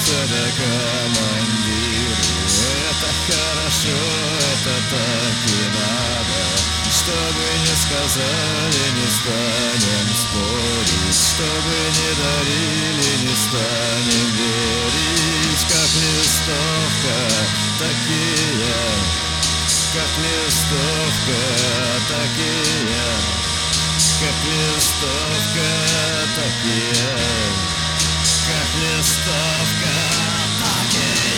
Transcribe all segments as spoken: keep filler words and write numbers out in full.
да командир. Это хорошо, это так и надо. Что бы ни сказали, не станем спорить. Что бы ни дарили, не станем верить. Как листовка, такие, как листовка, такие, как листовка, такие, как листовка, такие.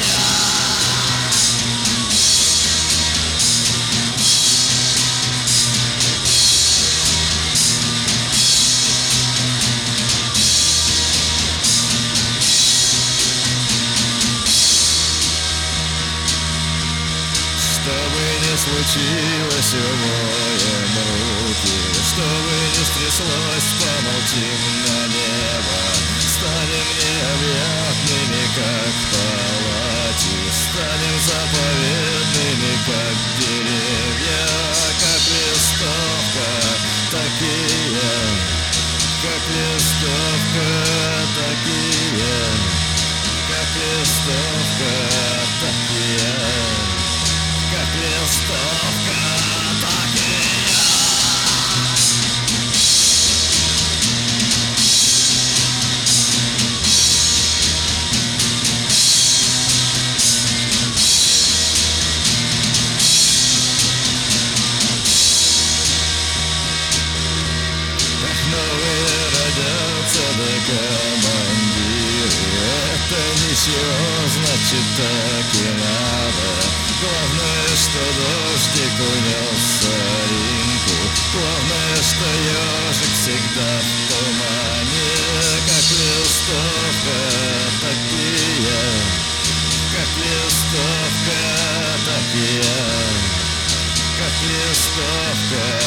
Что бы ни случилось, умоем руки. Что бы ни стряслось, помолчим на небо. Станем необъятными, как в палате. Станем заповедными, как деревья. Как листовка, такие, как листовка, такие, как листовка, такие, как листовка, такие. Эх, новые родятся, да командиры. Это ничего, значит, так и надо. Главное, что дождик унес соринку. Главное, что ежик всегда в тумане. Как листовка, такие, как листовка, такие, как листовка,